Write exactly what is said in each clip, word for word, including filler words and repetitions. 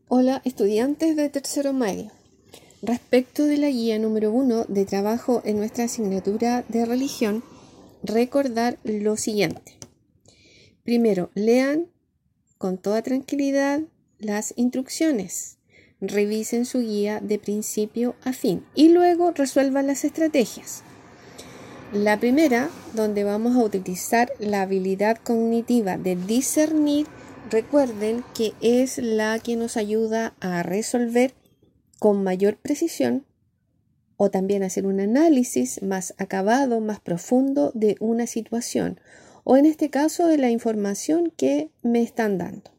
Hola estudiantes de tercero medio. Respecto de la guía número uno de trabajo en nuestra asignatura de religión, recordar lo siguiente. Primero, lean con toda tranquilidad las instrucciones. Revisen su guía de principio a fin y luego resuelvan las estrategias. La primera, donde vamos a utilizar la habilidad cognitiva de discernir, recuerden que es la que nos ayuda a resolver con mayor precisión o también hacer un análisis más acabado, más profundo de una situación o en este caso de la información que me están dando.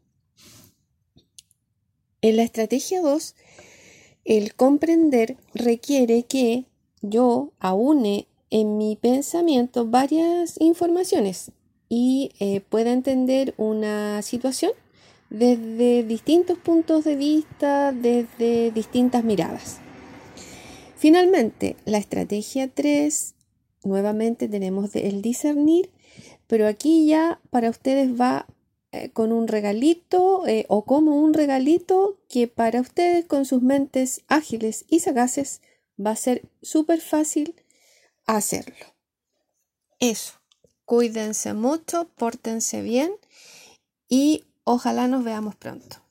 En la estrategia dos, el comprender requiere que yo aúne en mi pensamiento varias informaciones y eh, pueda entender una situación desde distintos puntos de vista, desde distintas miradas. Finalmente, la estrategia tres, nuevamente tenemos el discernir, pero aquí ya para ustedes va eh, con un regalito eh, o como un regalito que para ustedes con sus mentes ágiles y sagaces va a ser súper fácil hacerlo. Eso, cuídense mucho, pórtense bien y ojalá nos veamos pronto.